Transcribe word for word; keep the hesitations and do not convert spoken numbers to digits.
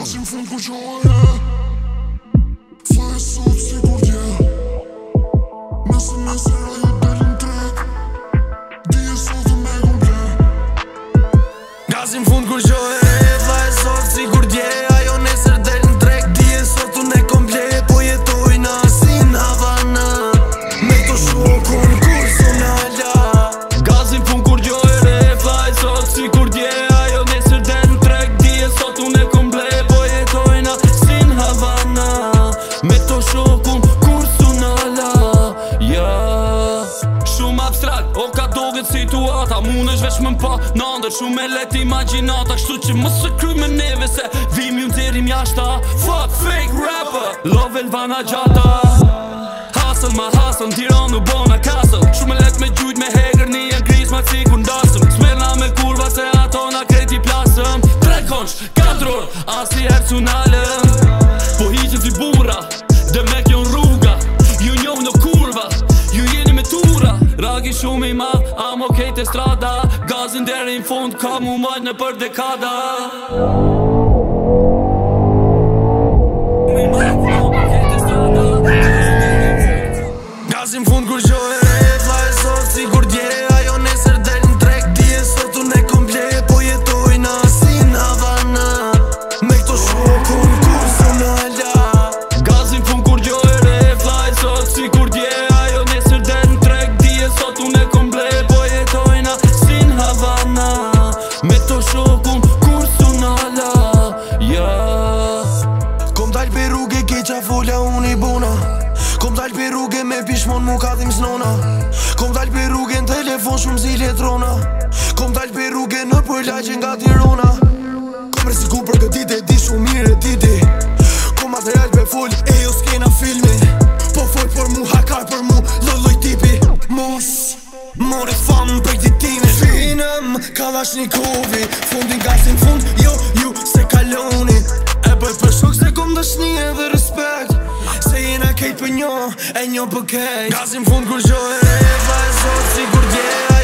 Gasim fund ku qoje Fly sot si kur dje Nëse nesër ajo delin trek Dije sot me komple Gasim fund kur qoje Fly sot si kur dje Ajo nesër delin trek Dije sot unë e komple Po jetoj na si në Havana Me to shokun kur sonala Gasim fund kur qoje Fly sot si kur dje Ajo nesër delin trek Dije sot unë e komple Po jetoj na si në Havana Me to shokun kur sonala Ja Shumë abstrakt, o ka doget situata Mun është veç më mpa në ndër Shumë e let imaginata Kështu që më së kry me neve Se vim ju nëzirim jashta Fuck fake rapper Love Elvana gjata Hustle ma hustle Tiran u bona castle Shumë e let me gjujt me hegër Një e gris ma cikur ndasëm Smerna me kurva se ato na kreti plasëm Tre konç, katror Asi her cunalëm Po hiqen si burra Dhe me kjo rruga Ju njoh në kurva Ju jeni me tura Ragi shumë i ma Amo kejt e strada Gazin deri në fund Ka mu majt në për dekada Gazin fund kur qoje Fly sot si kur dje Ajo nesër del në trek Dije sot unë e komple Po jetoj na si në Havana Me këto shokun kur sonala Gazin fund kur qoje Fly sot si kur dje Ajo nesër del në trek Dije sot unë e komple Po jetoj na si në Havana Me këto shokun kur sonala Ja Kom dal për rrugë ke qa folja unë i bona Kom dal për rrugë me pishmon mu ka dhim snona Kom dal për rrugë në telefon shumë zi letrona Kom dal për rrugë në përlaqe nga Tirana Kom resiku për këtë dit e di shumë mire titi Kom material për full e jo s'kena filmi Po full për mu, hakar për mu, lëlloj tipi Mos, more fam për ditime Finëm, Kalashnikov Fundin gasin fund, jo, ju se kaloni E për për shok se kom dëshni edhe respekt Se jena kejt për njo, e njo për kejt Gasim fund kur qoje, fly sot si kur dje